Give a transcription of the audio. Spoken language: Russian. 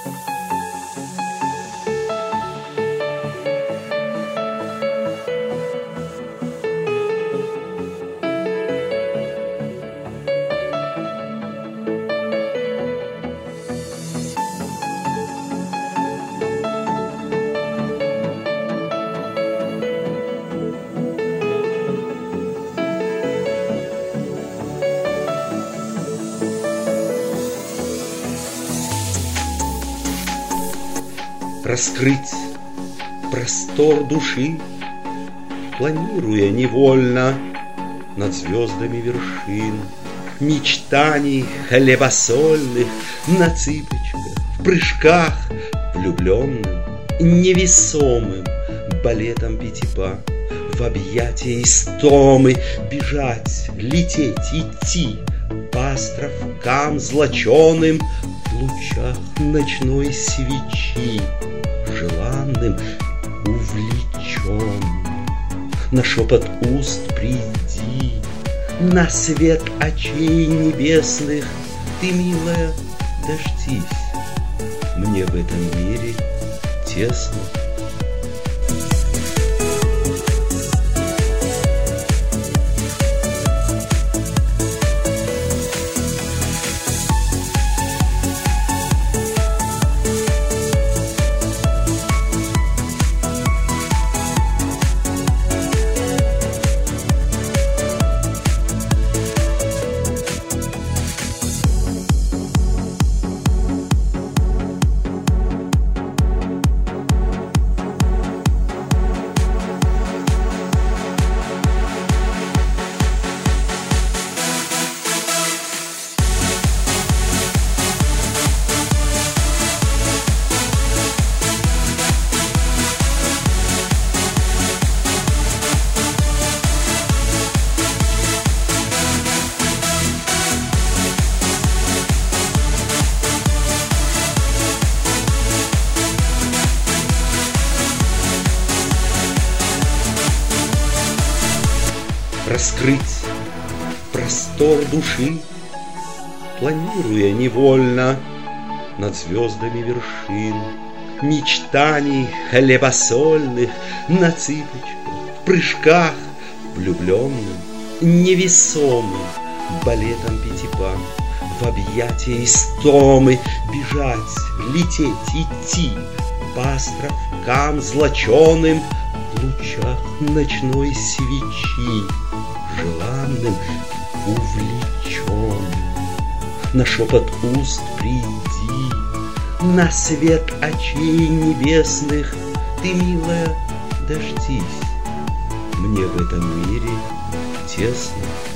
Раскрыть простор души, планируя невольно над звездами вершин, мечтаний хлебосольных, на цыпочках, в прыжках, влюбленным, невесомым балетом пятипа, в объятия истомы бежать, лететь, идти по островкам злоченым в лучах ночной свечи, желанным, увлечен. На шепот уст приди, на свет очей небесных ты, милая, дождись. Мне в этом мире тесно. Раскрыть простор души, планируя невольно над звездами вершин, мечтаний хлебосольных, на цыпочках, в прыжках, влюбленным, невесомым балетом пятипа, в объятия истомы бежать, лететь, идти по островкам злоченым в лучах ночной свечи, желанным, увлечен. На шепот уст приди, на свет очей небесных ты, милая, дождись. Мне в этом мире тесно.